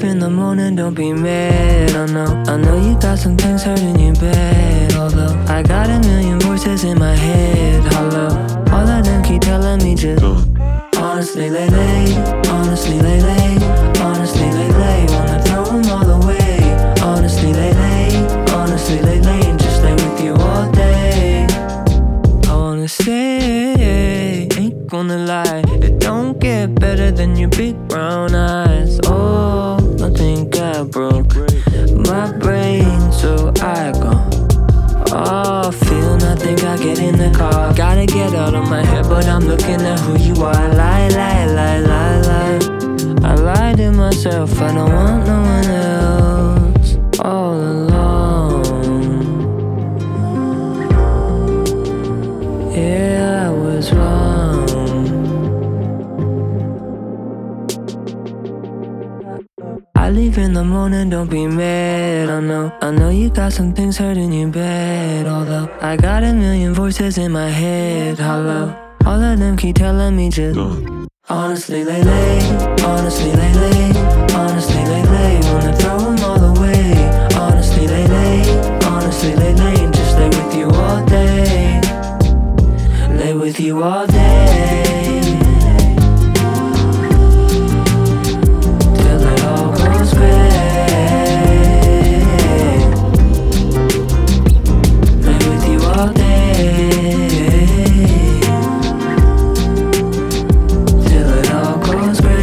in the morning, don't be mad. I know you got some things hurting your bed. Although I got a million voices in my head. Hello, all of them keep telling me just honestly, lay. Honestly, lay. Honestly, lay. Wanna throw them all away. Honestly, lay. Honestly, lay. And just lay with you all day. I wanna say, ain't gonna lie, it don't get better than your big brown eyes. Oh, nothing got broke my brain, so I go feel nothing, I get in the car. Gotta get out of my head, but I'm looking at who you are. Lie. I lied to myself, I don't want no one else. All alone. Yeah, I was wrong. I leave in the morning, don't be mad. I know you got some things hurting your bed. Although I got a million voices in my head. Hello, all of them keep telling me just honestly, lay. Honestly, lay. Honestly, lay. Wanna throw them all away. Honestly, lay. Honestly, lay. And just lay with you all day. Lay with you all day. Till it all goes gray. Lay with you all day. Till it all goes gray.